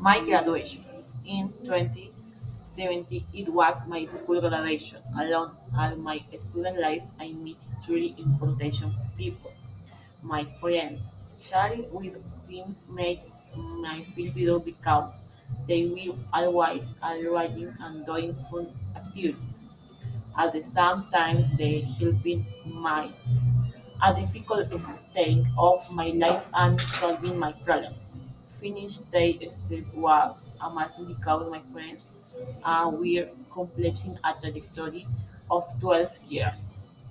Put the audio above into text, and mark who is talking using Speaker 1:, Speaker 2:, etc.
Speaker 1: My graduation in 2017, it was my school graduation. Along all my student life, I meet truly important people. My friends, sharing with them made my feel better because they were always arriving and doing fun activities. At the same time, they helping my a difficult stage of my life and solving my problems. Finish day still was amazing because my friends we're completing a trajectory of 12 years.